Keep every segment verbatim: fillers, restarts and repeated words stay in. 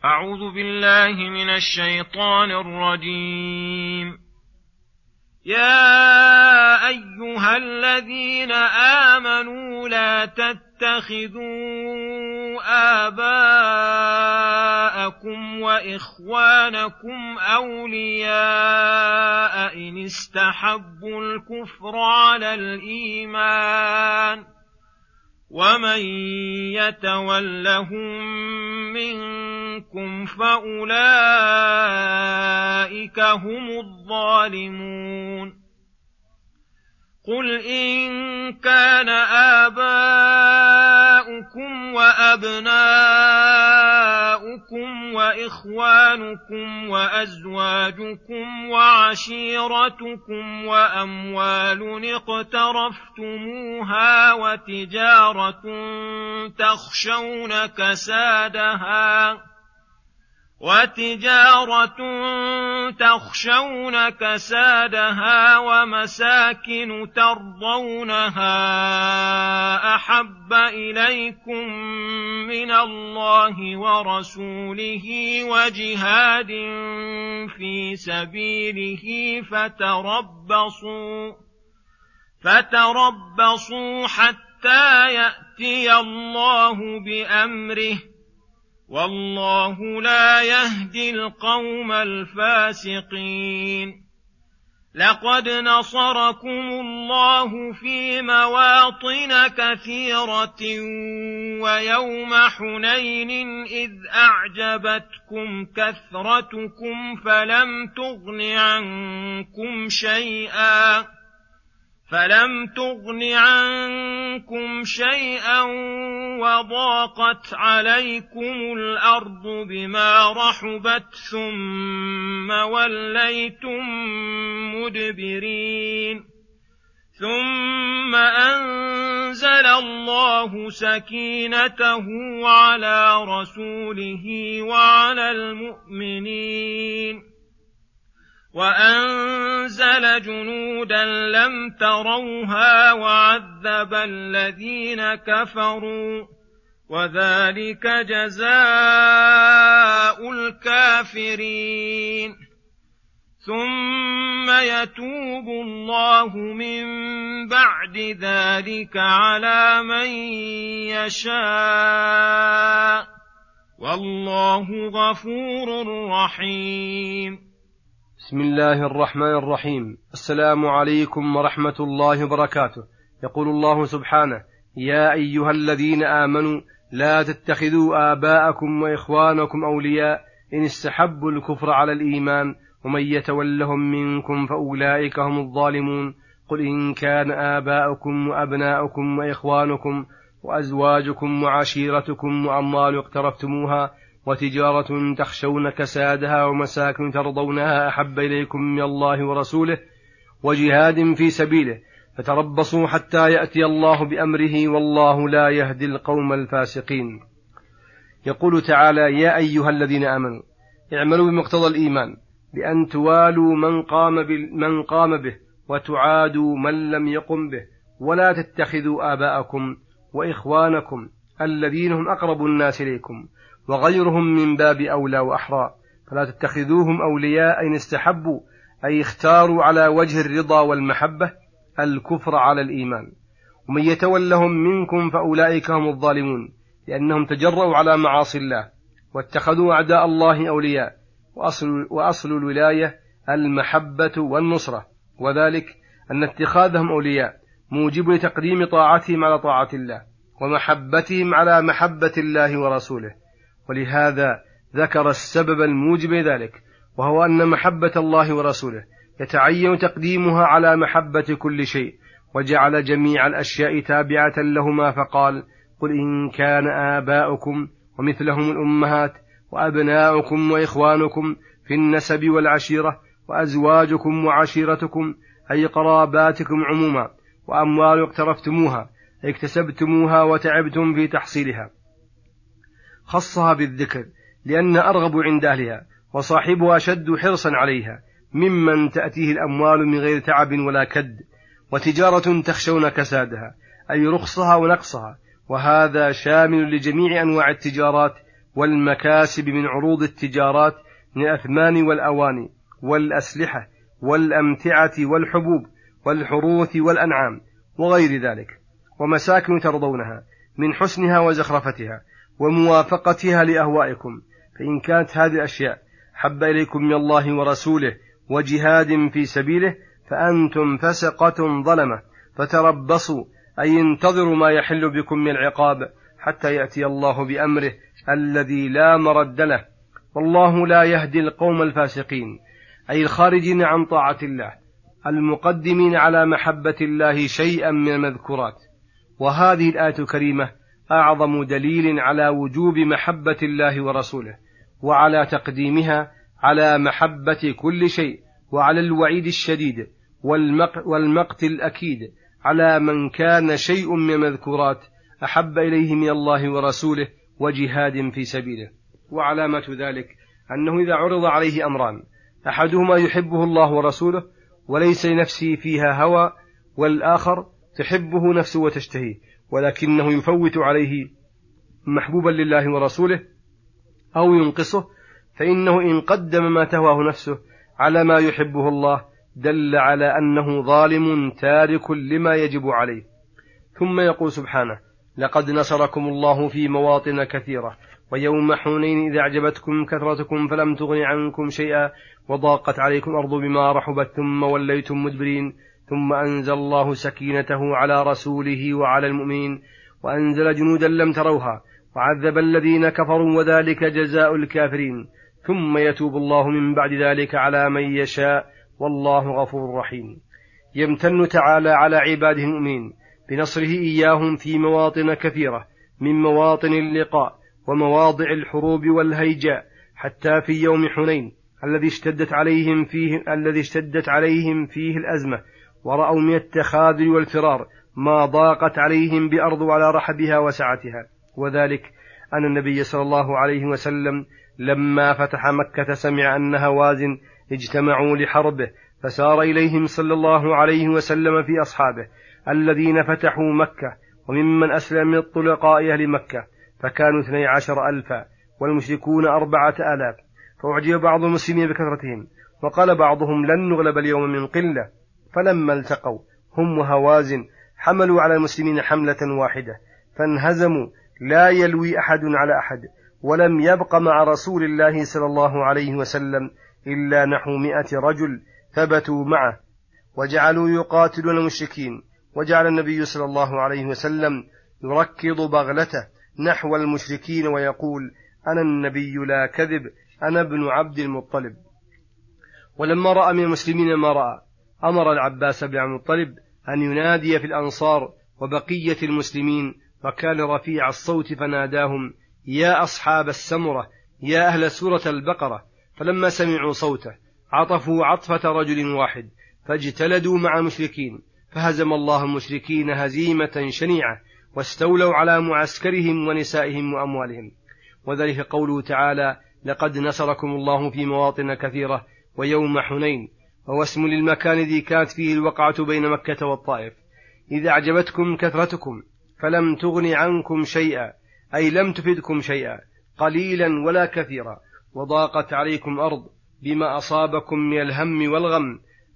أعوذ بالله من الشيطان الرجيم. يا أيها الذين آمنوا لا تتخذوا آباءكم وإخوانكم أولياء إن استحبوا الكفر على الإيمان ومن يتولهم منكم فأولئك هم الظالمون. قل إن كان آباؤكم وأبناؤكم وإخوانكم وأزواجكم وعشيرتكم وأموال اقترفتموها وتجارة تخشون كسادها وتجارة تخشون كسادها ومساكن ترضونها أحب إليكم من الله ورسوله وجهاد في سبيله فتربصوا فتربصوا حتى يأتي الله بأمره والله لا يهدي القوم الفاسقين. لقد نصركم الله في مواطن كثيرة ويوم حنين إذ أعجبتكم كثرتكم فلم تغن عنكم شيئا فلم تغن عنكم شيئا وضاقت عليكم الأرض بما رحبت ثم وليتم مدبرين. ثم أنزل الله سكينته على رسوله وعلى المؤمنين وأنزل جنودا لم تروها وعذب الذين كفروا وذلك جزاء الكافرين. ثم يتوب الله من بعد ذلك على من يشاء والله غفور رحيم. بسم الله الرحمن الرحيم. السلام عليكم ورحمة الله وبركاته. يقول الله سبحانه: يا أيها الذين آمنوا لا تتخذوا آباءكم وإخوانكم أولياء إن استحبوا الكفر على الإيمان ومن يتولهم منكم فأولئك هم الظالمون. قل إن كان آباؤكم وأبناؤكم وإخوانكم وأزواجكم وعشيرتكم وأموال اقترفتموها وتجارة تخشون كسادها ومساكن ترضونها أحب إليكم من الله ورسوله وجهاد في سبيله فتربصوا حتى يأتي الله بأمره والله لا يهدي القوم الفاسقين. يقول تعالى: يا أيها الذين آمنوا اعملوا بمقتضى الإيمان بأن توالوا من قام, من قام به وتعادوا من لم يقم به ولا تتخذوا آباءكم وإخوانكم الذين هم أقرب الناس إليكم وغيرهم من باب أولى وأحرى فلا تتخذوهم أولياء إن استحبوا أي اختاروا على وجه الرضا والمحبة الكفر على الإيمان ومن يتولهم منكم فأولئك هم الظالمون لأنهم تجرؤوا على معاصي الله واتخذوا أعداء الله أولياء وأصل, وأصل الولاية المحبة والنصرة وذلك أن اتخاذهم أولياء موجب لتقديم طاعتهم على طاعة الله ومحبتهم على محبة الله ورسوله. ولهذا ذكر السبب الموجب ذلك وهو أن محبة الله ورسوله يتعين تقديمها على محبة كل شيء وجعل جميع الأشياء تابعة لهما فقال: قل إن كان آباؤكم ومثلهم الأمهات وأبناؤكم وإخوانكم في النسب والعشيرة وأزواجكم وعشيرتكم أي قراباتكم عموما وأموال اقترفتموها أي اكتسبتموها وتعبتم في تحصيلها. خصها بالذكر لأن أرغب عند أهلها وصاحبها أشد حرصا عليها ممن تأتيه الأموال من غير تعب ولا كد. وتجارة تخشون كسادها أي رخصها ونقصها وهذا شامل لجميع أنواع التجارات والمكاسب من عروض التجارات من الأثمان والأواني والأسلحة والأمتعة والحبوب والحروث والأنعام وغير ذلك، ومساكن ترضونها من حسنها وزخرفتها وموافقتها لأهوائكم، فإن كانت هذه الأشياء حب إليكم من الله ورسوله وجهاد في سبيله فأنتم فسقة ظلمة، فتربصوا أي انتظروا ما يحل بكم من العقاب حتى يأتي الله بأمره الذي لا مرد له، والله لا يهدي القوم الفاسقين، أي الخارجين عن طاعة الله المقدمين على محبة الله شيئا من المذكورات. وهذه الآية الكريمة أعظم دليل على وجوب محبة الله ورسوله، وعلى تقديمها على محبة كل شيء، وعلى الوعيد الشديد والمقت الأكيد على من كان شيء من المذكورات أحب إليه من الله ورسوله وجهاد في سبيله. وعلامة ذلك أنه إذا عرض عليه أمران أحدهما يحبه الله ورسوله وليس لنفسه فيها هوى، والآخر تحبه نفسه وتشتهيه ولكنه يفوت عليه محبوبا لله ورسوله أو ينقصه، فإنه إن قدم ما تهواه نفسه على ما يحبه الله دل على أنه ظالم تارك لما يجب عليه. ثم يقول سبحانه: لقد نصركم الله في مواطن كثيرة ويوم حنين إذا أعجبتكم كثرتكم فلم تغن عنكم شيئا وضاقت عليكم الأرض بما رحبت ثم وليتم مدبرين ثم أنزل الله سكينته على رسوله وعلى المؤمنين وأنزل جنودا لم تروها وعذب الذين كفروا وذلك جزاء الكافرين ثم يتوب الله من بعد ذلك على من يشاء والله غفور رحيم. يمتن تعالى على عباده المؤمنين بنصره إياهم في مواطن كثيرة من مواطن اللقاء ومواضع الحروب والهيجاء، حتى في يوم حنين الذي اشتدت عليهم فيه الذي اشتدت عليهم فيه الأزمة ورأوا من التخاذل والفرار ما ضاقت عليهم بأرض على رحبها وسعتها، وذلك أن النبي صلى الله عليه وسلم لما فتح مكة سمع أن هوازن اجتمعوا لحربه فسار إليهم صلى الله عليه وسلم في أصحابه الذين فتحوا مكة وممن أسلم من الطلقاء أهل مكة، فكانوا اثني عشر ألفا والمشركون أربعة آلاف، فأعجب بعض المسلمين بكثرتهم وقال بعضهم لن نغلب اليوم من قلة، فلما التقوا هم وهوازن حملوا على المسلمين حملة واحدة فانهزموا لا يلوي أحد على أحد، ولم يبق مع رسول الله صلى الله عليه وسلم إلا نحو مئة رجل ثبتوا معه وجعلوا يقاتلون المشركين، وجعل النبي صلى الله عليه وسلم يركض بغلته نحو المشركين ويقول: أنا النبي لا كذب، أنا ابن عبد المطلب. ولما رأى من المسلمين ما رأى أمر العباس بن عبد المطلب أن ينادي في الأنصار وبقية المسلمين، وكان رفيع الصوت فناداهم: يا أصحاب السمرة، يا أهل سورة البقرة. فلما سمعوا صوته عطفوا عطفة رجل واحد فاجتلدوا مع المشركين، فهزم الله المشركين هزيمة شنيعة واستولوا على معسكرهم ونسائهم وأموالهم. وذلك قوله تعالى: لقد نصركم الله في مواطن كثيرة ويوم حنين، وهو اسم للمكان الذي كانت فيه الوقعة بين مكة والطائف. إذا أعجبتكم كثرتكم فلم تغن عنكم شيئا، أي لم تفدكم شيئا قليلا ولا كثيرا، وضاقت عليكم أرض بما أصابكم من الهم والغم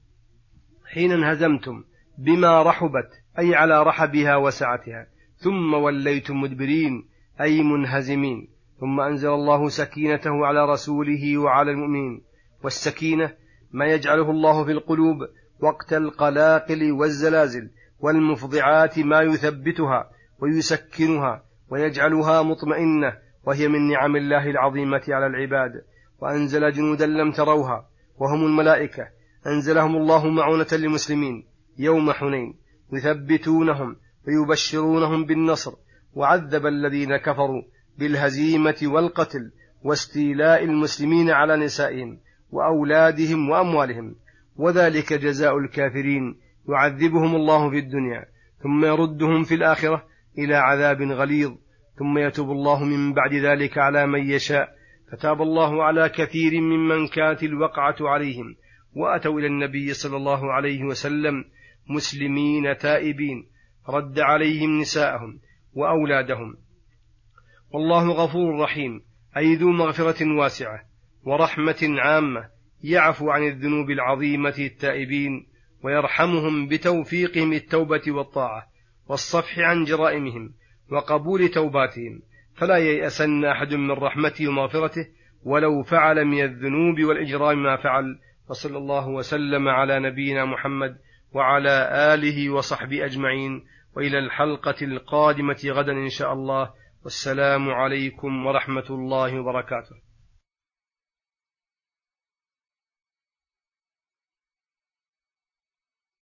حين انهزمتم بما رحبت، أي على رحبها وسعتها، ثم وليتم مدبرين أي منهزمين. ثم أنزل الله سكينته على رسوله وعلى المؤمنين. والسكينة ما يجعله الله في القلوب وقت القلاقل والزلازل والمفضعات، ما يثبتها ويسكنها ويجعلها مطمئنة، وهي من نعم الله العظيمة على العباد. وأنزل جنودا لم تروها وهم الملائكة، أنزلهم الله معونة للمسلمين يوم حنين يثبتونهم ويبشرونهم بالنصر، وعذب الذين كفروا بالهزيمة والقتل واستيلاء المسلمين على نسائهم وأولادهم وأموالهم، وذلك جزاء الكافرين، يعذبهم الله في الدنيا ثم يردهم في الآخرة إلى عذاب غليظ، ثم يتوب الله من بعد ذلك على من يشاء. فتاب الله على كثير ممن كانت الوقعة عليهم، وأتوا إلى النبي صلى الله عليه وسلم مسلمين تائبين، رد عليهم نساءهم وأولادهم، والله غفور رحيم، أي ذو مغفرة واسعة ورحمة عامة، يعفو عن الذنوب العظيمة التائبين، ويرحمهم بتوفيقهم التوبة والطاعة والصفح عن جرائمهم وقبول توباتهم، فلا ييأسن أحد من رحمته ومغفرته ولو فعل من الذنوب والإجرام ما فعل. وصلى الله وسلم على نبينا محمد وعلى آله وصحبه أجمعين، وإلى الحلقة القادمة غدا إن شاء الله، والسلام عليكم ورحمة الله وبركاته.